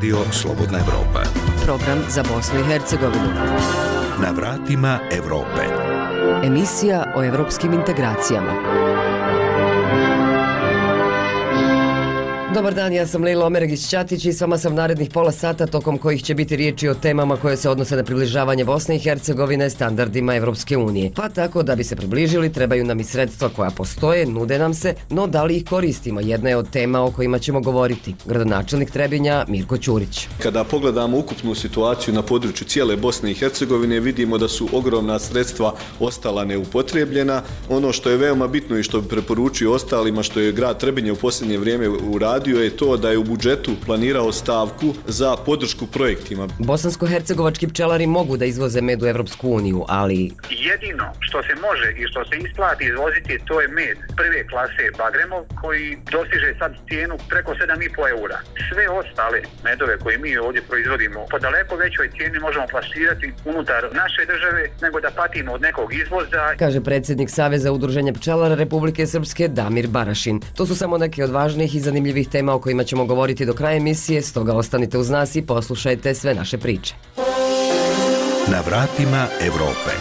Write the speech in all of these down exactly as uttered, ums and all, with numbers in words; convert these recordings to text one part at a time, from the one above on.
Radio Slobodna Evropa. Program za Bosnu i Hercegovinu. Na vratima Evrope. Emisija o evropskim integracijama. Dobar dan, ja sam Lejla Omeregić-Ćatić i s vama sam narednih pola sata tokom kojih će biti riječi o temama koje se odnose na približavanje Bosne i Hercegovine standardima Evropske unije. Pa tako da bi se približili trebaju nam i sredstva koja postoje, nude nam se, no da li ih koristimo? Jedna je od tema o kojima ćemo govoriti. Gradonačelnik Trebinja Mirko Ćurić. Kada pogledamo ukupnu situaciju na području cijele Bosne i Hercegovine, vidimo da su ogromna sredstva ostala neupotrijebljena. Ono što je veoma bitno i što bi preporučio ostalima, što je grad Trebinje u posljednje vrijeme uradio, je to da je u budžetu planirao stavku za podršku projektima. Bosansko-hercegovački pčelari mogu da izvoze med u Evropsku uniju, ali... Jedino što se može i što se isplati izvoziti, to je med prve klase Bagremov, koji dostiže sad cijenu preko sedam i po eura. Sve ostale medove koje mi ovdje proizvodimo po daleko većoj cijeni možemo plasirati unutar naše države nego da patimo od nekog izvoza. Kaže predsjednik Saveza udruženja pčelara Republike Srpske Damir Barašin. To su samo neke od važnih i zanimljivih tema o kojima ćemo govoriti do kraja emisije, stoga ostanite uz nas i poslušajte sve naše priče. Na vratima Evrope.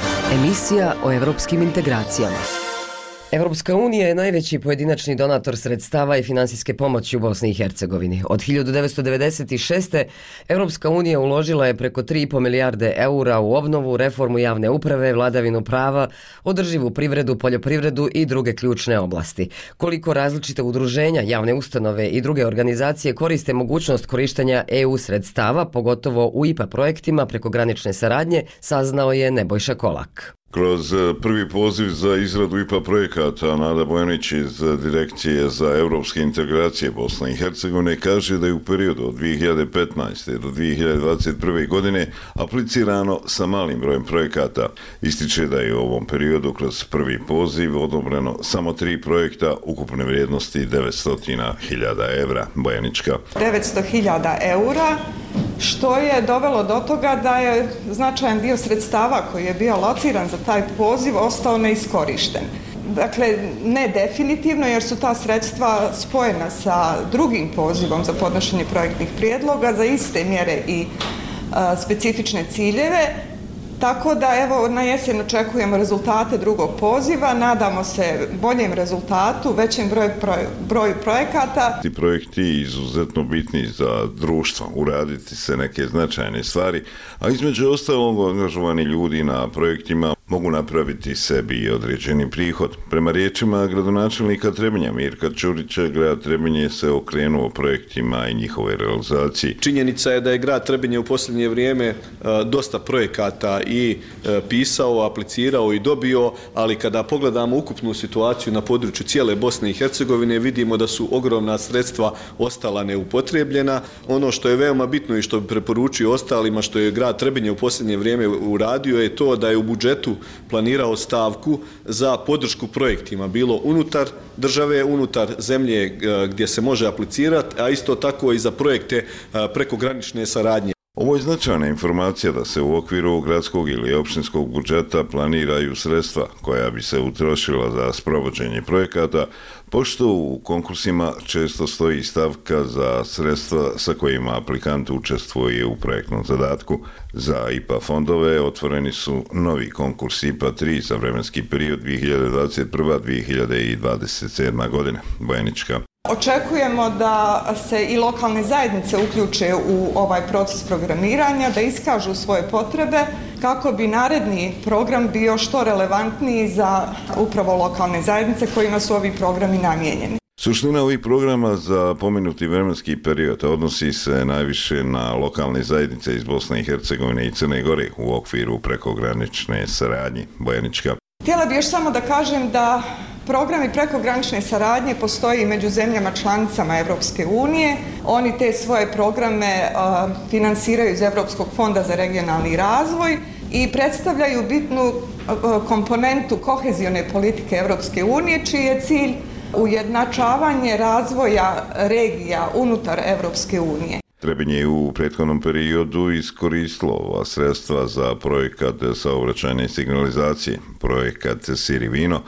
Emisija o evropskim integracijama. Evropska unija je najveći pojedinačni donator sredstava i finansijske pomoći u Bosni i Hercegovini. Od hiljadu devetsto devedeset šeste. Evropska unija uložila je preko tri i po milijarde eura u obnovu, reformu javne uprave, vladavinu prava, održivu privredu, poljoprivredu i druge ključne oblasti. Koliko različite udruženja, javne ustanove i druge organizacije koriste mogućnost korištenja E U sredstava, pogotovo u I P A projektima prekogranične saradnje, saznao je Nebojša Kolak. Kroz prvi poziv za izradu I P A projekata Nada Bojanić iz Direkcije za evropske integracije Bosne i Hercegovine kaže da je u periodu od dvije hiljade petnaeste. do dvije hiljade dvadeset prve. godine aplicirano sa malim brojem projekata. Ističe da je u ovom periodu kroz prvi poziv odobreno samo tri projekta ukupne vrijednosti devetsto hiljada evra. Bojanička. devetsto hiljada eura, što je dovelo do toga da je značajan dio sredstava koji je bio lociran za taj poziv ostao neiskorišten. Dakle, ne definitivno, jer su ta sredstva spojena sa drugim pozivom za podnošenje projektnih prijedloga za iste mjere i a, specifične ciljeve. Tako da, evo, na jesen očekujemo rezultate drugog poziva, nadamo se boljem rezultatu, većem broju, proj, broju projekata. Ti projekti izuzetno bitni za društvo, uraditi se neke značajne stvari, a između ostalog angažovani ljudi na projektima mogu napraviti sebi i određeni prihod. Prema riječima gradonačelnika Trebinja Mirka Ćurića, grad Trebinje se okrenuo projektima i njihove realizaciji. Činjenica je da je grad Trebinje u posljednje vrijeme a, dosta projekata i a, pisao, aplicirao i dobio, ali kada pogledamo ukupnu situaciju na području cijele Bosne i Hercegovine, vidimo da su ogromna sredstva ostala neupotrijebljena. Ono što je veoma bitno i što bi preporučio ostalima, što je grad Trebinje u posljednje vrijeme uradio, je to da je u budžetu planirao stavku za podršku projektima, bilo unutar države, unutar zemlje gdje se može aplicirati, a isto tako i za projekte prekogranične saradnje. Ovo je značajna informacija da se u okviru gradskog ili opštinskog budžeta planiraju sredstva koja bi se utrošila za sprovođenje projekata, pošto u konkursima često stoji stavka za sredstva sa kojima aplikant učestvuje u projektnom zadatku. Za I P A fondove otvoreni su novi konkurs I P A tri za vremenski period dvije hiljade dvadeset prva do dvije hiljade dvadeset sedma. godine. Bojanička. Očekujemo da se i lokalne zajednice uključe u ovaj proces programiranja, da iskažu svoje potrebe kako bi naredni program bio što relevantniji za upravo lokalne zajednice kojima su ovi programi namijenjeni. Suština ovih programa za pomenuti vremenski period odnosi se najviše na lokalne zajednice iz Bosne i Hercegovine i Crne Gore u okviru prekogranične saradnje. Bojanička. Htjela bih još samo da kažem da programi prekogranične saradnje postoji među zemljama članicama Evropske unije. Oni te svoje programe uh, finansiraju iz Evropskog fonda za regionalni razvoj i predstavljaju bitnu uh, komponentu kohezione politike Evropske unije, čiji je cilj ujednačavanje razvoja regija unutar Evropske unije. Trebinje je u prethodnom periodu iskoristilo ova sredstva za projekat saobraćajne signalizacije, projekat Sirivino,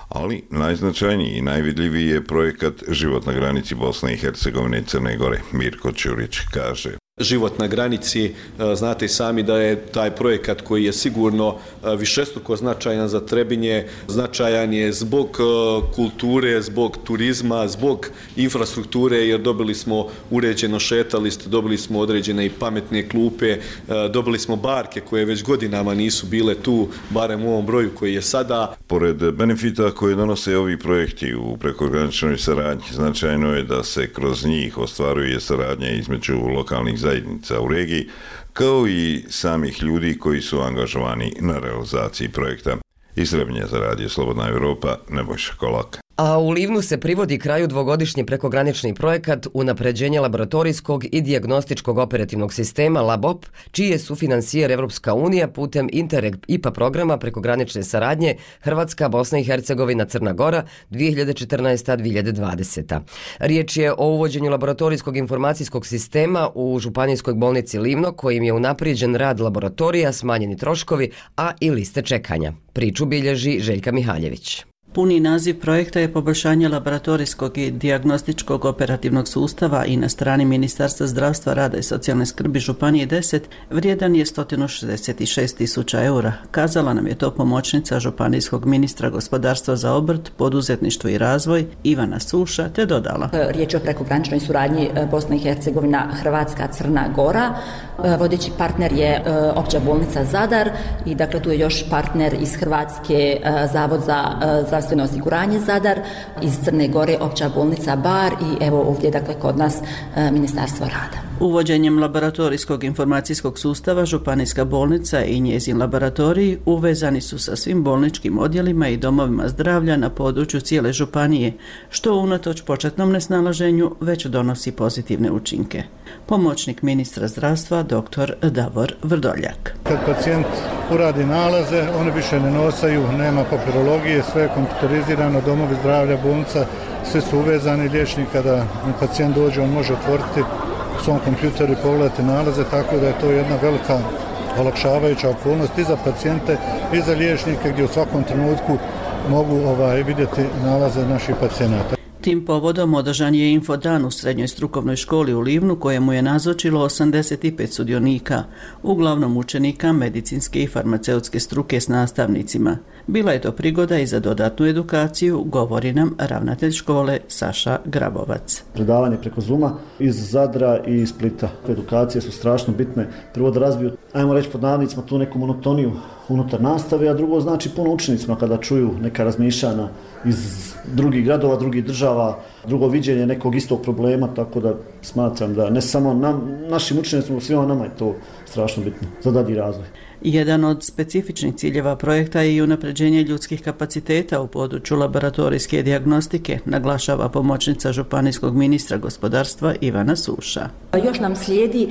ali najznačajniji i najvidljiviji je projekat Život na granici Bosne i Hercegovine i Crne Gore. Mirko Ćurić kaže: Život na granici, znate i sami da je taj projekat koji je sigurno višestruko značajan za Trebinje, značajan je zbog kulture, zbog turizma, zbog infrastrukture, jer dobili smo uređeno šetalište, dobili smo određene i pametne klupe, dobili smo barke koje već godinama nisu bile tu, barem u ovom broju koji je sada. Pored benefita koje donose ovi projekti u prekograničnoj saradnji, značajno je da se kroz njih ostvaruje saradnja između lokalnih zajednica u regiji, kao i samih ljudi koji su angažovani na realizaciji projekta. Iz Trebinja za Radio Slobodna Evropa, Nebojša Kolak. A u Livnu se privodi kraju dvogodišnji prekogranični projekat unapređenje laboratorijskog i dijagnostičkog operativnog sistema LabOp, čiji je sufinansijer Evropska unija putem Interreg I P A programa prekogranične saradnje Hrvatska, Bosna i Hercegovina, Crna Gora dvije hiljade četrnaesta do dvije hiljade dvadeseta. Riječ je o uvođenju laboratorijskog informacijskog sistema u Županijskoj bolnici Livno, kojim je unaprijeđen rad laboratorija, smanjeni troškovi, a i liste čekanja. Priču bilježi Željka Mihaljević. Puni naziv projekta je poboljšanje laboratorijskog i dijagnostičkog operativnog sustava i na strani Ministarstva zdravstva, rada i socijalne skrbi Županije deset vrijedan je sto šezdeset šest tisuća eura. Kazala nam je to pomoćnica županijskog ministra gospodarstva za obrt, poduzetništvo i razvoj Ivana Suša, te dodala: Riječ je o prekograničnoj suradnji Bosna i Hercegovina, Hrvatska, Crna Gora. Vodeći partner je Opća bolnica Zadar i dakle tu je još partner iz Hrvatske Zavod za zdravstveno osiguranje Zadar, iz Crne Gore Opća bolnica Bar i evo ovdje dakle kod nas Ministarstvo rada. Uvođenjem laboratorijskog informacijskog sustava Županijska bolnica i njezin laboratorij uvezani su sa svim bolničkim odjelima i domovima zdravlja na području cijele županije, što unatoč početnom nesnalaženju već donosi pozitivne učinke. Pomoćnik ministra zdravstva dr. Davor Vrdoljak. Kad pacijent uradi nalaze, oni više ne nosaju, nema papirologije, sve je kompjuterizirano, domovi zdravlja, bolnica, sve su uvezani. Liječnik kada pacijent dođe, on može otvoriti u svom kompjuteru i pogledati nalaze, tako da je to jedna velika olakšavajuća okolnost i za pacijente i za liječnike, gdje u svakom trenutku mogu ovaj, vidjeti nalaze naših pacijenata. Tim povodom održan je infodan u srednjoj strukovnoj školi u Livnu, kojemu je nazočilo osamdeset pet sudionika, uglavnom učenika medicinske i farmaceutske struke s nastavnicima. Bila je to prigoda i za dodatnu edukaciju, govori nam ravnatelj škole Saša Grabovac. Predavanje preko Zuma iz Zadra i Splita. Edukacije su strašno bitne. Prvo da razbiju, ajmo reći pod navodnicima, tu neku monotoniju unutar nastave, a drugo znači puno učenicima kada čuju neka razmišljanja iz drugih gradova, drugih država, drugo viđenje nekog istog problema, tako da smatram da ne samo nam, našim učenicima, svima nama je to strašno bitno za dalji razvoj. Jedan od specifičnih ciljeva projekta je i unapređenje ljudskih kapaciteta u području laboratorijske dijagnostike, naglašava pomoćnica županijskog ministra gospodarstva Ivana Suša. Još nam slijedi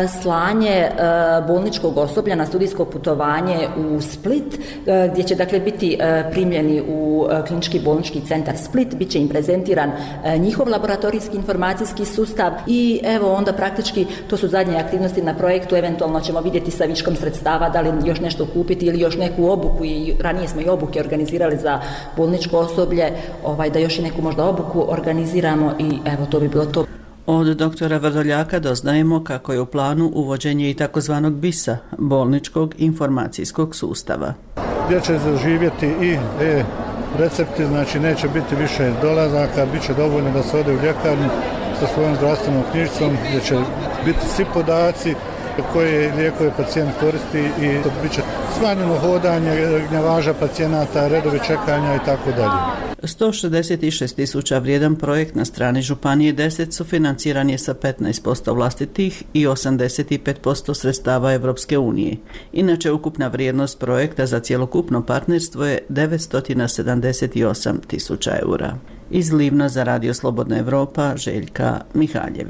slanje bolničkog osoblja na studijsko putovanje u Split, gdje će dakle biti primljeni u klinički bolnički centar Split, bit će im prezentiran njihov laboratorijski informacijski sustav i evo onda praktički to su zadnje aktivnosti na projektu, eventualno ćemo vidjeti sa viškom sredstava da li još nešto kupiti ili još neku obuku, i ranije smo i obuke organizirali za bolničko osoblje, ovaj, da još i neku možda obuku organiziramo i evo to bi bilo to. Od doktora Vrdoljaka doznajemo kako je u planu uvođenje i takozvanog BIS-a, bolničkog informacijskog sustava. Gdje će zaživjeti i e-recepti, znači neće biti više dolazaka, bit će dovoljno da se ode u ljekarnu sa svojom zdravstvenom knjižicom, gdje će biti svi podaci koje lijekove pacijent koristi i bit će smanjeno hodanje, gnjavaža pacijenata, redovi čekanja i tako dalje. sto šezdeset šest tisuća vrijedan projekt na strani Županije deset sufinanciran je sa petnaest posto vlastitih i osamdeset pet posto sredstava Evropske unije. Inače, ukupna vrijednost projekta za cjelokupno partnerstvo je devetsto sedamdeset osam tisuća eura. Iz Livna za Radio Slobodna Evropa, Željka Mihaljević.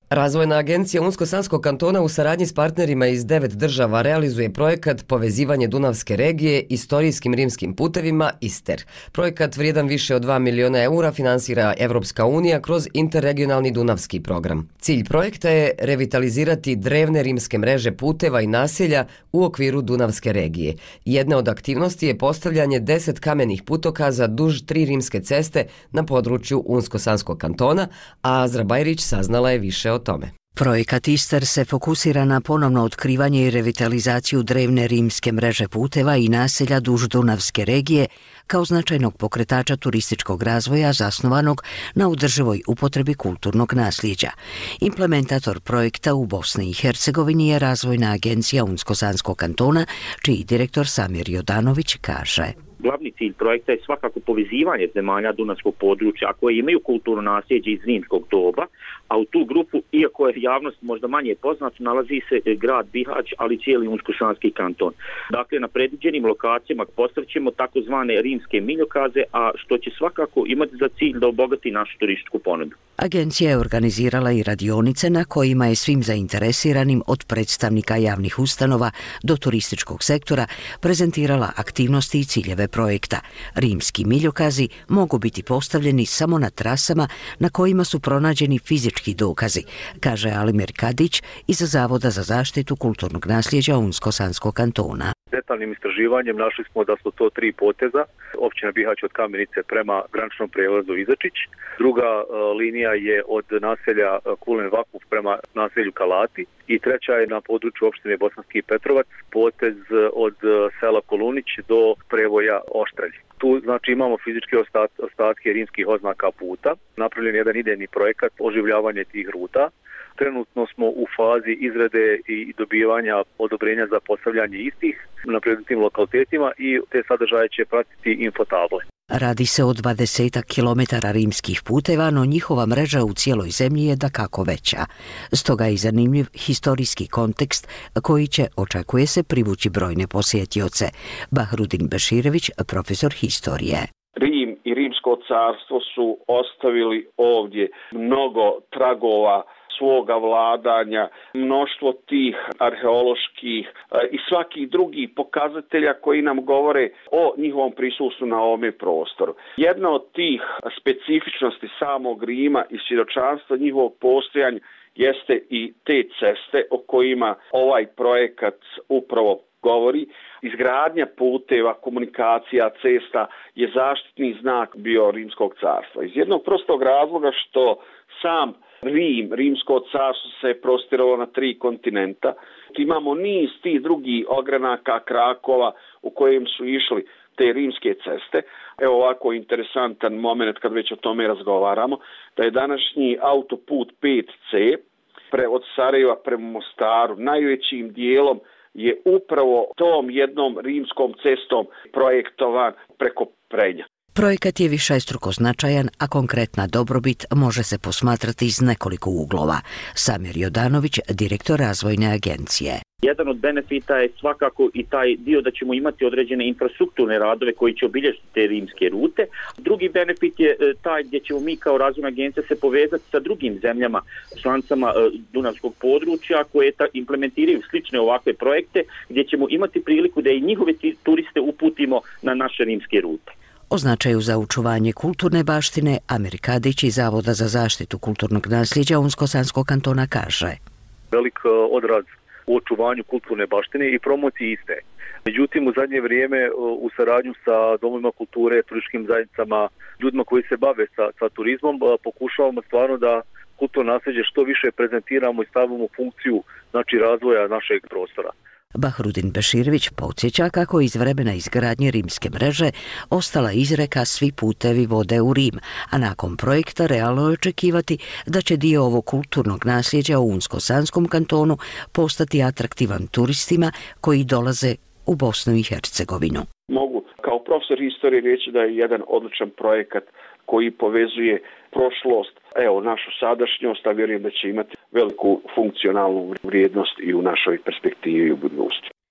Razvojna agencija Unsko-Sanskog kantona u saradnji s partnerima iz devet država realizuje projekat Povezivanje Dunavske regije istorijskim rimskim putevima ISTER. Projekat vrijedan više od dva miliona eura finansira Evropska unija kroz interregionalni Dunavski program. Cilj projekta je revitalizirati drevne rimske mreže puteva i naselja u okviru Dunavske regije. Jedna od aktivnosti je postavljanje deset kamenih putokaza duž tri rimske ceste na području Unsko-Sanskog kantona, a Azra Bajrić saznala je više o tome. Projekat ISTER se fokusira na ponovno otkrivanje i revitalizaciju drevne rimske mreže puteva i naselja duž Dunavske regije kao značajnog pokretača turističkog razvoja zasnovanog na održivoj upotrebi kulturnog nasljeđa. Implementator projekta u Bosni i Hercegovini je Razvojna agencija Unsko-Sanskog kantona, čiji direktor Samir Jodanović kaže: Glavni cilj projekta je svakako povezivanje zemalja Dunavskog područja koje imaju kulturno nasljeđe iz rimskog doba, a u tu grupu, iako je javnost možda manje poznat, nalazi se grad Bihać, ali cijeli Unsko-Sanski kanton. Dakle, na predviđenim lokacijama postavit ćemo takozvane rimske miljokaze, a što će svakako imati za cilj da obogati našu turističku ponudu. Agencija je organizirala i radionice na kojima je svim zainteresiranim od predstavnika javnih ustanova do turističkog sektora prezentirala aktivnosti i ciljeve projekta. Rimski miljokazi mogu biti postavljeni samo na trasama na kojima su pronađeni fizički dokazi, kaže Alimir Kadić iz Zavoda za zaštitu kulturnog nasljeđa Unsko-Sanskog kantona. Detaljnim istraživanjem našli smo da su to tri poteza. Općina Bihać od Kamenice prema graničnom prijelazu Izačić. Druga uh, linija je od naselja uh, Kulen Vakuf prema naselju Kalati. I treća je na području opštine Bosanski Petrovac, potez od uh, sela Kolunić do prevoja Oštrelj. Tu znači imamo fizičke ostat, ostatke rimskih oznaka puta. Napravljen je jedan idejni projekat oživljavanja tih ruta. Trenutno smo u fazi izrade i dobivanja odobrenja za postavljanje istih na predmetnim lokalitetima i te sadržaje će pratiti infotable. Radi se o dvadesetak kilometara rimskih puteva, no njihova mreža u cijeloj zemlji je dakako veća. Stoga je zanimljiv historijski kontekst koji će, očekuje se, privući brojne posjetioce. Bahrudin Beširević, profesor historije. Rim i Rimsko carstvo su ostavili ovdje mnogo tragova svoga vladanja, mnoštvo tih arheoloških i svakih drugih pokazatelja koji nam govore o njihovom prisustvu na ovome prostoru. Jedna od tih specifičnosti samog Rima i svjedočanstva njihovog postojanja jeste i te ceste o kojima ovaj projekat upravo govori. Izgradnja puteva, komunikacija, cesta je zaštitni znak bio Rimskog carstva. Iz jednog prostog razloga što sam Rim, Rimsko carstvo se prostiralo na tri kontinenta. Imamo niz tih drugih ogranaka, krakova u kojem su išli te rimske ceste. Evo ovako interesantan moment kad već o tome razgovaramo, da je današnji autoput pet ce pre, od Sarajeva prema Mostaru najvećim dijelom je upravo tom jednom rimskom cestom projektovan preko Prenja. Projekat je višestruko značajan, a konkretna dobrobit može se posmatrati iz nekoliko uglova. Samir Jodanović, direktor Razvojne agencije. Jedan od benefita je svakako i taj dio da ćemo imati određene infrastrukturne radove koji će obilježiti te rimske rute. Drugi benefit je taj gdje ćemo mi kao Razvojna agencija se povezati sa drugim zemljama, članicama Dunavskog područja koje implementiraju slične ovakve projekte, gdje ćemo imati priliku da i njihove turiste uputimo na naše rimske rute. O značaju za očuvanje kulturne baštine Amir Kadić iz Zavoda za zaštitu kulturnog nasljeđa Unsko-Sanskog kantona kaže: Velik odraz u očuvanju kulturne baštine i promociji iste. Međutim, u zadnje vrijeme u saradnju sa domovima kulture, turističkim zajednicama, ljudima koji se bave sa, sa turizmom, pokušavamo stvarno da kulturno nasljeđe što više prezentiramo i stavimo u funkciju znači razvoja našeg prostora. Bahrudin Beširević podsjeća kako iz vremena izgradnje rimske mreže ostala izreka svi putevi vode u Rim, a nakon projekta realno je očekivati da će dio ovog kulturnog nasljeđa u Unsko-Sanskom kantonu postati atraktivan turistima koji dolaze u Bosnu i Hercegovinu. Mogu kao profesor historije reći da je jedan odličan projekat koji povezuje prošlost, evo našu sadašnjost, a vjerujem da će imati veliku funkcionalnu vrijednost i u našoj perspektivi i u budućnosti.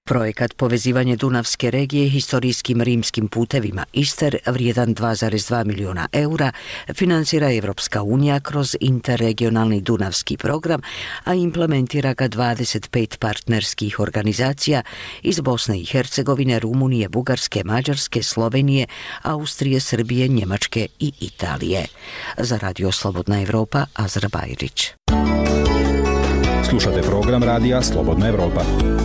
Projekat povezivanje Dunavske regije historijskim rimskim putevima Ister, vrijedan dva zarez dva miliona eura, financira Evropska unija kroz interregionalni Dunavski program, a implementira ga dvadeset pet partnerskih organizacija iz Bosne i Hercegovine, Rumunije, Bugarske, Mađarske, Slovenije, Austrije, Srbije, Njemačke i Italije. Za Radio Slobodna Evropa, Azra Bajrić. Slušate program radija Slobodna Evropa.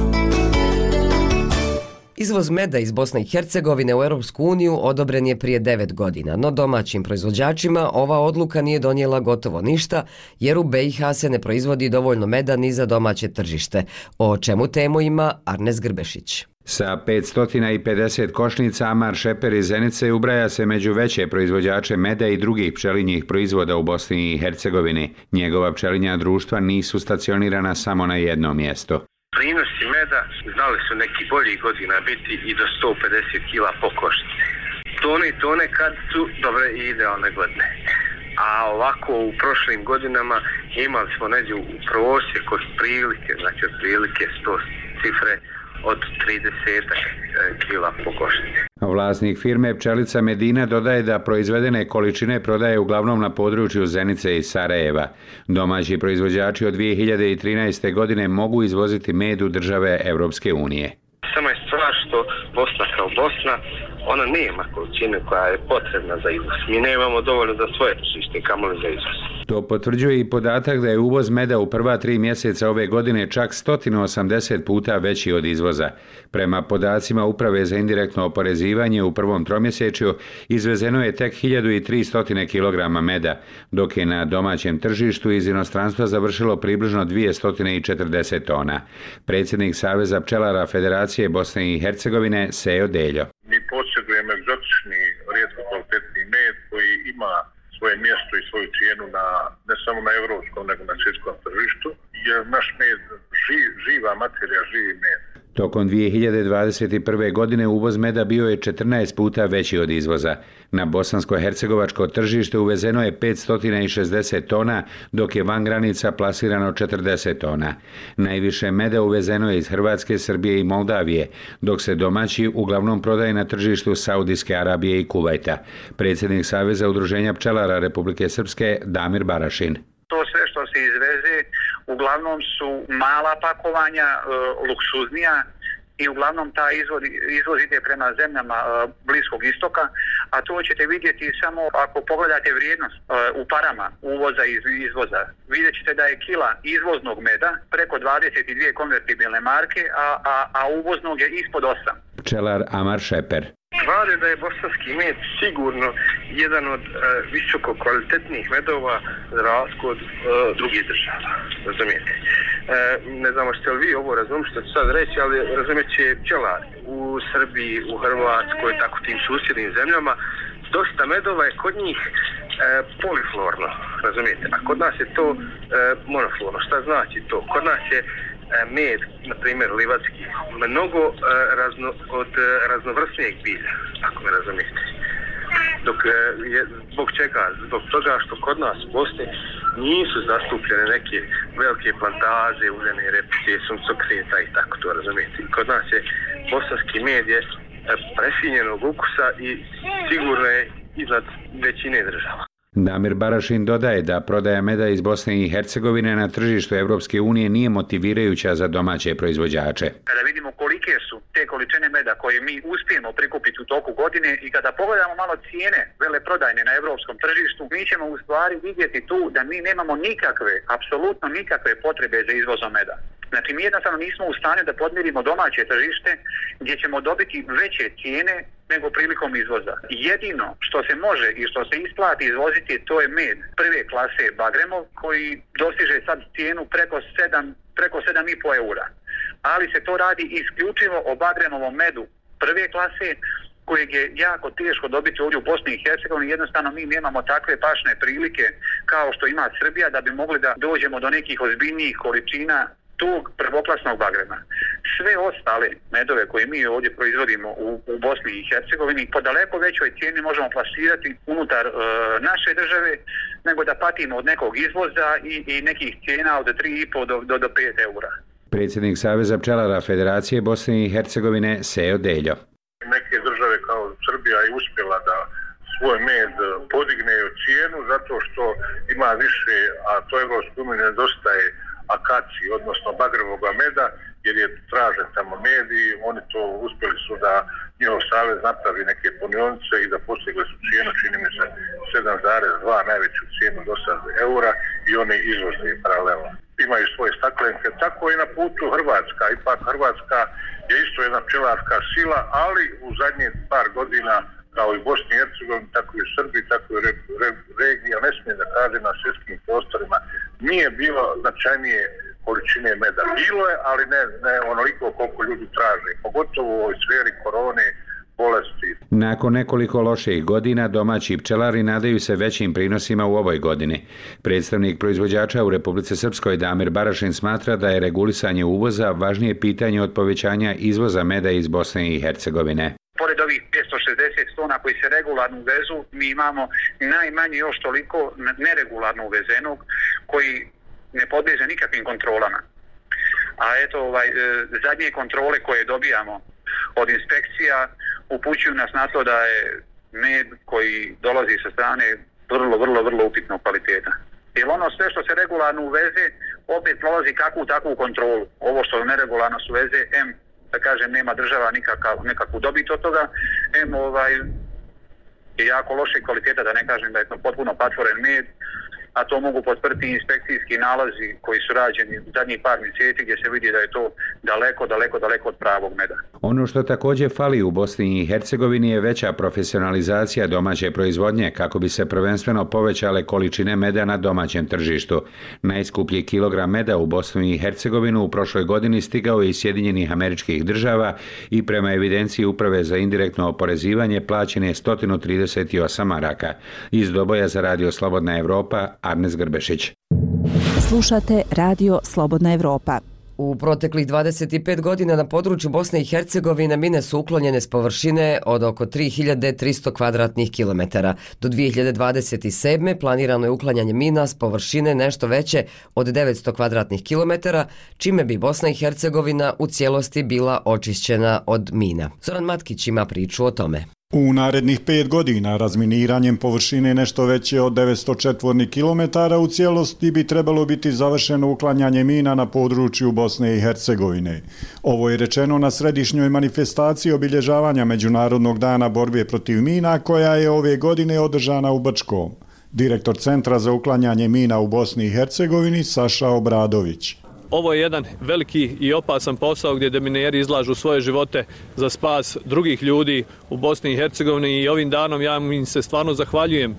Izvoz meda iz Bosne i Hercegovine u Europsku uniju odobren je prije devet godina, no domaćim proizvođačima ova odluka nije donijela gotovo ništa, jer u be i ha se ne proizvodi dovoljno meda ni za domaće tržište. O čemu temu ima Arnes Grbešić. Sa petsto pedeset košnica Amar Šeper iz Zenice ubraja se među veće proizvođače meda i drugih pčelinjih proizvoda u Bosni i Hercegovini. Njegova pčelinja društva nisu stacionirana samo na jedno mjesto. Prinosi meda znali su neki boljih godina biti i do sto pedeset kila po košnici. Tone i tone kad su dobre i idealne godine. A ovako u prošlim godinama imali smo neđe u prosjeku od prilike, znači od prilike sto cifre od trideset kila po košnici. Vlasnik firme Pčelica Medina dodaje da proizvedene količine prodaje uglavnom na području Zenice i Sarajeva. Domaći proizvođači od dvije hiljade trinaeste. godine mogu izvoziti med u države Evropske unije. Samo je stvar što Bosna kao Bosna, ona nema količine koja je potrebna za izvoz. Mi nemamo dovoljno za svoje tržište, kamoli za izvoz. To potvrđuje i podatak da je uvoz meda u prva tri mjeseca ove godine čak sto osamdeset puta veći od izvoza. Prema podacima Uprave za indirektno oporezivanje u prvom tromjesečju izvezeno je tek hiljadu tristo kilograma meda, dok je na domaćem tržištu iz inostranstva završilo približno dvjesto četrdeset tona. Predsjednik Saveza pčelara Federacije Bosne i Hercegovine Sejo Deljo. Mi posjedujemo egzotični, rijetko kvalitetni med koji ima svoje mjesto i svoju cijenu na, ne samo na evropskom, nego na svjetskom tržištu, jer naš med, ži, živa materija, živi med. Tokom dvije hiljade dvadeset prve. godine uvoz meda bio je četrnaest puta veći od izvoza. Na bosansko-hercegovačko tržište uvezeno je petsto šezdeset tona, dok je van granica plasirano četrdeset tona. Najviše meda uvezeno je iz Hrvatske, Srbije i Moldavije, dok se domaći uglavnom prodaje na tržištu Saudijske Arabije i Kuvajta. Predsjednik Saveza udruženja pčelara Republike Srpske Damir Barašin. To sve što se izveze uglavnom su mala pakovanja, e, luksuznija i uglavnom ta izvoz, izvoz ide prema zemljama e, Bliskog istoka, a to ćete vidjeti samo ako pogledate vrijednost e, u parama uvoza i izvoza. Vidjet ćete da je kila izvoznog meda preko dvadeset dvije konvertibilne marke, a, a, a uvoznog je ispod osam. Pčelar Amar Šeper. Stvar je da je bosanski med sigurno jedan od e, visoko kvalitetnih medova za razliku od e, drugih država, razumijete. E, ne znamo što li vi ovo razumijete što ću sad reći, ali razumijet će pčelar u Srbiji, u Hrvatskoj, tako tim susjednim zemljama, dosta medova je kod njih e, poliflorno, razumijete, a kod nas je to e, monoflorno. Šta znači to? Kod nas je med, na primjer livatski, mnogo uh, razno, od uh, raznovrsnijeg bilja, ako me razumijete. Dok uh, je, zbog čega? Zbog toga što kod nas u Bosni nisu zastupljene neke velike plantaže, uljane repice, suncokreta i tako to, razumijete. Kod nas je bosanski med je uh, prefinjenog ukusa i sigurno je iznad većine država. Damir Barašin dodaje da prodaja meda iz Bosne i Hercegovine na tržištu Evropske unije nije motivirajuća za domaće proizvođače. Kada vidimo kolike su te količine meda koje mi uspijemo prikupiti u toku godine i kada pogledamo malo cijene veleprodajne na evropskom tržištu, mi ćemo u stvari vidjeti tu da mi nemamo nikakve, apsolutno nikakve potrebe za izvozom meda. Znači mi jednostavno nismo u stanju da podmirimo domaće tržište gdje ćemo dobiti veće cijene nego prilikom izvoza. Jedino što se može i što se isplati izvoziti to je med prve klase Bagremov koji dostiže sad cijenu preko sedam, preko sedam i pol eura. Ali se to radi isključivo o Bagremovom medu prve klase kojeg je jako teško dobiti ovdje u Bosni i Hercegovini. Jednostavno mi nemamo takve pašne prilike kao što ima Srbija da bi mogli da dođemo do nekih ozbiljnijih količina tog prvoklasnog bagrema. Sve ostale medove koje mi ovdje proizvodimo u, u Bosni i Hercegovini po daleko većoj cijeni možemo plasirati unutar e, naše države nego da patimo od nekog izvoza i, i nekih cijena od tri i pol do, do, do pet eura. Predsjednik Saveza pčelara Federacije Bosne i Hercegovine Sejo Deljo. Neke države kao Srbija je uspjela da svoj med podigne u cijenu zato što ima više, a to Evropskoj uniji nedostaje akacije, odnosno bagrevoga meda, jer je tražen tamo med i oni to uspjeli su da njihov savez napravi neke punionice i da postigli su cijenu, čini mi se sedam zarez dva, najveću cijenu do sad eura i oni izvoze paralelno. Imaju svoje staklenke, tako i na putu Hrvatska. Ipak Hrvatska je isto jedna pčelarska sila, ali u zadnjih par godina kao i Bosni i Hercegovini, tako i u Srbiji, tako i u re, re, regiji, a ne smije da kaže na svjetskim prostorima, nije bilo značajnije količine meda. Bilo je, ali ne, ne onoliko koliko ljudi traže, pogotovo u ovoj sferi korone, bolesti. Nakon nekoliko loših godina domaći pčelari nadaju se većim prinosima u ovoj godini. Predstavnik proizvođača u Republici Srpskoj Damir Barašin smatra da je regulisanje uvoza važnije pitanje od povećanja izvoza meda iz Bosne i Hercegovine. Pored ovih petsto šezdeset tona koji se regularno uvezu, mi imamo najmanje još toliko neregularno uvezenog koji ne podliježe nikakvim kontrolama. A eto, ovaj, zadnje kontrole koje dobijamo od inspekcija upućuju nas na to da je med koji dolazi sa strane vrlo, vrlo, vrlo upitnog kvaliteta. Jer ono sve što se regularno uveze, opet prolazi kakvu takvu kontrolu. Ovo što neregularno se uveze, em, da kažem, nema država nikakav, nekakvu dobit od toga, em, ovaj, je jako loše kvaliteta, da ne kažem da je to potpuno patvoren med, a to mogu potvrditi inspekcijski nalazi koji su rađeni u zadnjih par mjeseci gdje se vidi da je to daleko, daleko, daleko od pravog meda. Ono što također fali u Bosni i Hercegovini je veća profesionalizacija domaće proizvodnje kako bi se prvenstveno povećale količine meda na domaćem tržištu. Najskuplji kilogram meda u Bosnu i Hercegovinu u prošloj godini stigao je iz Sjedinjenih Američkih Država i prema evidenciji Uprave za indirektno oporezivanje plaćen je sto trideset osam maraka. Iz Doboja za Radio Slobodna Evropa, Arnes Grbešić. Slušate Radio Slobodna Evropa. U proteklih dvadeset pet godina na području Bosne i Hercegovine mine su uklonjene s površine od oko tri hiljade tristo kvadratnih kilometara. Do dvije hiljade dvadeset sedme. planirano je uklanjanje mina s površine nešto veće od devetsto kvadratnih kilometara, čime bi Bosna i Hercegovina u cijelosti bila očišćena od mina. Zoran Matkić ima priču o tome. U narednih pet godina razminiranjem površine nešto veće od devetsto četvornih kilometara u cijelosti bi trebalo biti završeno uklanjanje mina na području Bosne i Hercegovine. Ovo je rečeno na središnjoj manifestaciji obilježavanja Međunarodnog dana borbe protiv mina koja je ove godine održana u Brčkom. Direktor Centra za uklanjanje mina u Bosni i Hercegovini Saša Obradović. Ovo je jedan veliki i opasan posao gdje demineri izlažu svoje živote za spas drugih ljudi u Bosni i Hercegovini i ovim danom ja im se stvarno zahvaljujem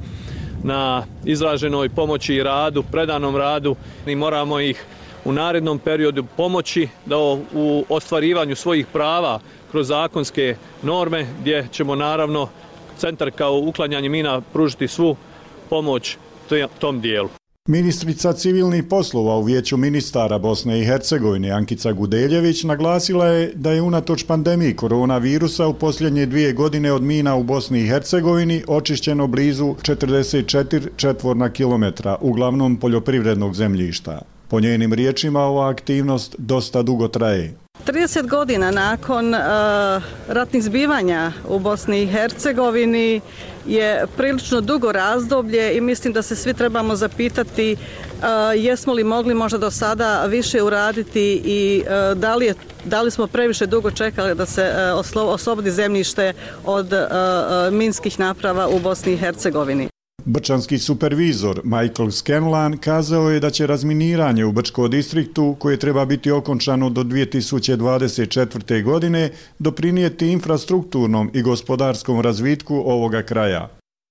na izraženoj pomoći i radu, predanom radu i moramo ih u narednom periodu pomoći da u ostvarivanju svojih prava kroz zakonske norme gdje ćemo naravno centar kao uklanjanje mina pružiti svu pomoć tom dijelu. Ministrica civilnih poslova u Vijeću ministara Bosne i Hercegovine Ankica Gudeljević naglasila je da je unatoč pandemiji koronavirusa u posljednje dvije godine od mina u Bosni i Hercegovini očišćeno blizu četrdeset četiri četvorna kilometra, uglavnom poljoprivrednog zemljišta. Po njenim riječima ova aktivnost dosta dugo traje. trideset godina nakon uh, ratnih zbivanja u Bosni i Hercegovini je prilično dugo razdoblje i mislim da se svi trebamo zapitati uh, jesmo li mogli možda do sada više uraditi i uh, da, li je, da li smo previše dugo čekali da se uh, oslo, oslobodi zemljište od uh, uh, minskih naprava u Bosni i Hercegovini. Brčanski supervizor Michael Scanlan kazao je da će razminiranje u Brčkom distriktu, koje treba biti okončano do dvije tisuće dvadeset četvrte. godine, doprinijeti infrastrukturnom i gospodarskom razvitku ovoga kraja.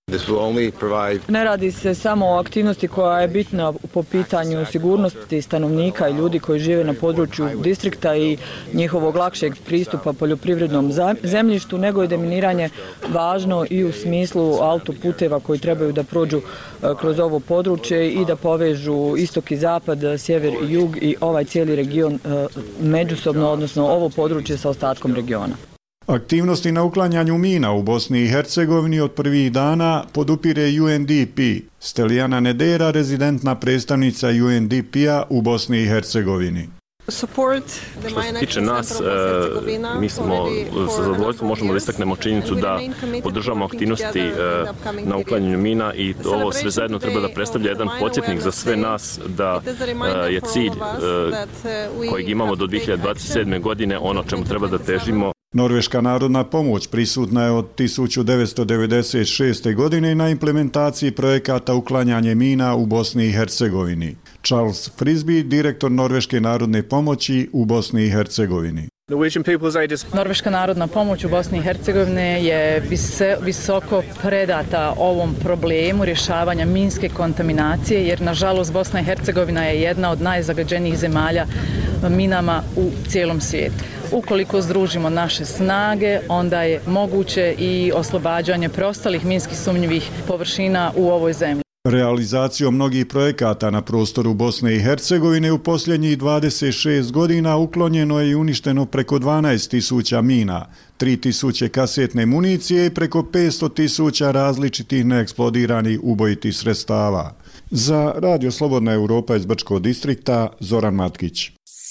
Ne radi se samo o aktivnosti koja je bitna po pitanju sigurnosti stanovnika i ljudi koji žive na području distrikta i njihovog lakšeg pristupa poljoprivrednom zemljištu, nego je deminiranje važno i u smislu autoputeva koji trebaju da prođu kroz ovo područje i da povežu istok i zapad, sjever i jug i ovaj cijeli region međusobno, odnosno ovo područje sa ostatkom regiona. Aktivnosti na uklanjanju mina u Bosni i Hercegovini od prvih dana podupire U N D P. Stelijana Nedera, rezidentna predstavnica U N D P-a u Bosni i Hercegovini. Što se tiče nas, mi smo sa zadovoljstvom možemo da istaknemo činjenicu da podržavamo aktivnosti na uklanjanju mina i ovo sve zajedno treba da predstavlja jedan podsjetnik za sve nas da je cilj kojeg imamo do dvije hiljade dvadeset sedme. godine ono čemu treba da težimo. Norveška narodna pomoć prisutna je od tisuću devetsto devedeset šeste. godine na implementaciji projekata uklanjanje mina u Bosni i Hercegovini. Charles Frisby, direktor Norveške narodne pomoći u Bosni i Hercegovini. Norveška narodna pomoć u Bosni i Hercegovini je visoko predata ovom problemu rješavanja minske kontaminacije, jer nažalost Bosna i Hercegovina je jedna od najzagađenijih zemalja minama u cijelom svijetu. Ukoliko združimo naše snage, onda je moguće i oslobađanje preostalih minski sumnjivih površina u ovoj zemlji. Realizacijom mnogih projekata na prostoru Bosne i Hercegovine u posljednjih dvadeset šest godina uklonjeno je i uništeno preko dvanaest tisuća mina, tri tisuće kasetne municije i preko petsto tisuća različitih neeksplodiranih ubojitih sredstava. Za Radio Slobodna Europa iz Brčkog distrikta, Zoran Matkić.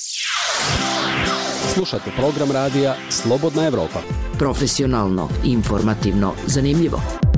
Slušate program radija Slobodna Europa. Profesionalno, informativno, zanimljivo.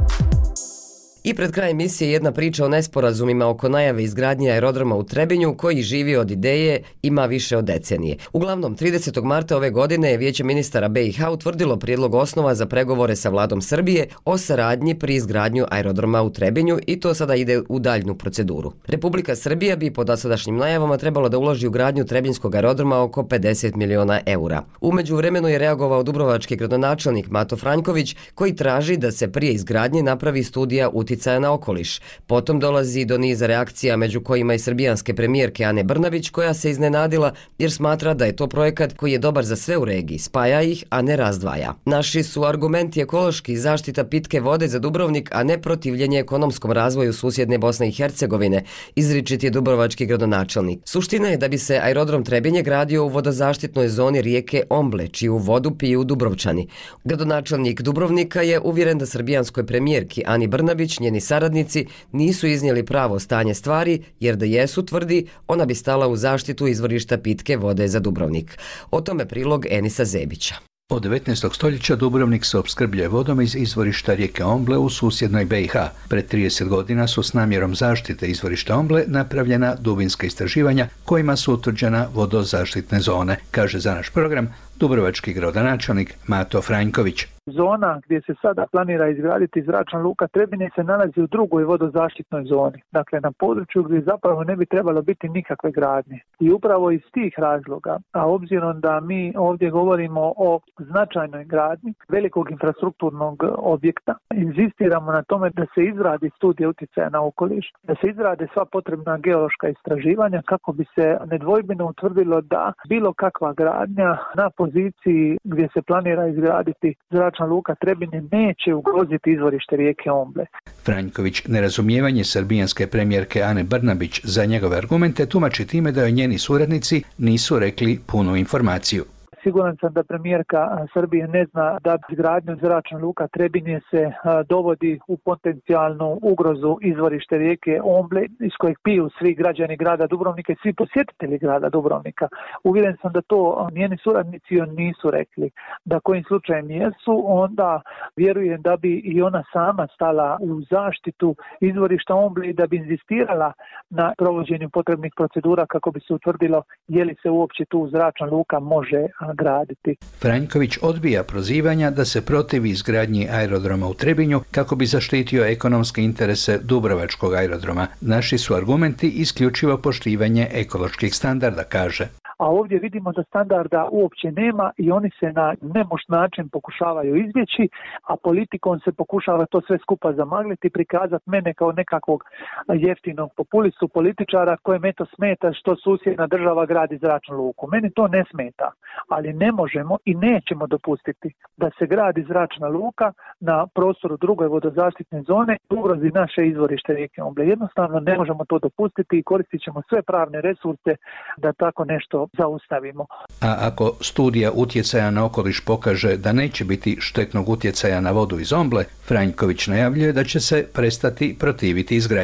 I pred kraj emisije jedna priča o nesporazumima oko najave izgradnje aerodroma u Trebinju koji živi od ideje ima više od decenije. Uglavnom, tridesetog marta ove godine je Vijeće ministara B i H utvrdilo prijedlog osnova za pregovore sa vladom Srbije o saradnji pri izgradnju aerodroma u Trebinju i to sada ide u daljnu proceduru. Republika Srbija bi po dosadašnjim najavama trebalo da uloži u gradnju Trebinjskog aerodroma oko pedeset miliona eura. U međuvremenu je reagovao dubrovački gradonačelnik Mato Franjković koji traži da se prije izgradnje napravi studija uticaja na okoliš. Potom dolazi do niza reakcija među kojima i srbijanske premijerke Ane Brnabić koja se iznenadila jer smatra da je to projekat koji je dobar za sve u regiji, spaja ih, a ne razdvaja. Naši su argumenti ekološki, zaštita pitke vode za Dubrovnik, a ne protivljenje ekonomskom razvoju susjedne Bosne i Hercegovine, izričit je dubrovački gradonačelnik. Suština je da bi se aerodrom Trebinje gradio u vodozaštitnoj zoni rijeke Omble, čiju vodu piju Dubrovčani. Gradonačelnik Dubrovnika je uvjeren da srbijanskoj premijerki Ani Brnabić njeni saradnici nisu iznijeli pravo stanje stvari, jer da jesu, tvrdi, ona bi stala u zaštitu izvorišta pitke vode za Dubrovnik. O tome prilog Enisa Zebića. Od devetnaestog stoljeća Dubrovnik se opskrbljuje vodom iz izvorišta rijeke Omble u susjednoj B i H. Pred trideset godina su s namjerom zaštite izvorišta Omble napravljena dubinska istraživanja kojima su utvrđena vodozaštitne zone, kaže za naš program dubrovački gradonačelnik Mato Franjković. Zona gdje se sada planira izgraditi zračna luka Trebinje se nalazi u drugoj vodozaštitnoj zoni. Dakle, na području gdje zapravo ne bi trebalo biti nikakve gradnje. I upravo iz tih razloga, a obzirom da mi ovdje govorimo o značajnoj gradnji velikog infrastrukturnog objekta, inzistiramo na tome da se izradi studija utjecaja na okoliš, da se izrade sva potrebna geološka istraživanja kako bi se nedvojbeno utvrdilo da bilo kakva gradnja na poziciji gdje se planira izgraditi zračna luka Trebinje neće ugroziti izvorište rijeke Omble. Franjković nerazumijevanje srbijanske premijerke Ane Brnabić za njegove argumente tumači time da joj njeni suradnici nisu rekli punu informaciju. Siguran sam da premijerka Srbije ne zna da izgradnjom zračne luka Trebinje se dovodi u potencijalnu ugrozu izvorište rijeke Omble iz kojeg piju svi građani grada Dubrovnika i svi posjetitelji grada Dubrovnika. Uvjeren sam da to njeni suradnici nisu rekli. Da kojim slučajem jesu, onda vjerujem da bi i ona sama stala u zaštitu izvorišta Omble i da bi inzistirala na provođenju potrebnih procedura kako bi se utvrdilo je li se uopće tu zračna luka može graditi. Franjković odbija prozivanja da se protivi izgradnji aerodroma u Trebinju kako bi zaštitio ekonomske interese Dubrovačkog aerodroma. Naši su argumenti isključivo poštivanje ekoloških standarda, kaže. A ovdje vidimo da standarda uopće nema i oni se na nemoć način pokušavaju izbjeći, a politikom se pokušava to sve skupa zamagliti i prikazati mene kao nekakvog jeftinog populistu političara kojem eto smeta što susjedna država gradi zračnu luku. Meni to ne smeta, ali ne možemo i nećemo dopustiti da se gradi zračna luka na prostoru druge vodozaštitne zone i ugrozi naše izvorište rijeke Omble. Jednostavno ne možemo to dopustiti i koristit ćemo sve pravne resurse da tako nešto zaustavimo. A ako studija utjecaja na okoliš pokaže da neće biti štetnog utjecaja na vodu iz Omble, Franjković najavljuje da će se prestati protiviti izgradnji.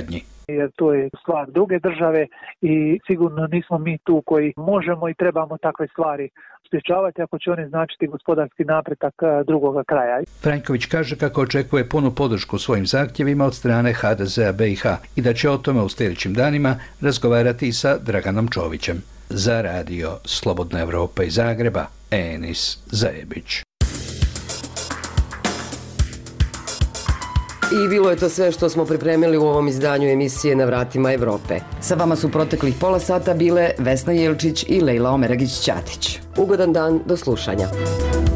jer to je stvar druge države i sigurno nismo mi tu koji možemo i trebamo takve stvari sprječavati ako će oni značiti gospodarski napredak drugoga kraja. Franjković kaže kako očekuje punu podršku svojim zahtjevima od strane ha de zea be i ha i da će o tome u sljedećim danima razgovarati i sa Draganom Čovićem. Za radio Slobodna Evropa iz Zagreba, Enis Zajebić. I bilo je to sve što smo pripremili u ovom izdanju emisije Na vratima Evrope. Sa vama su proteklih pola sata bile Vesna Jelčić i Lejla Omeragić-Ćatić. Ugodan dan, do slušanja.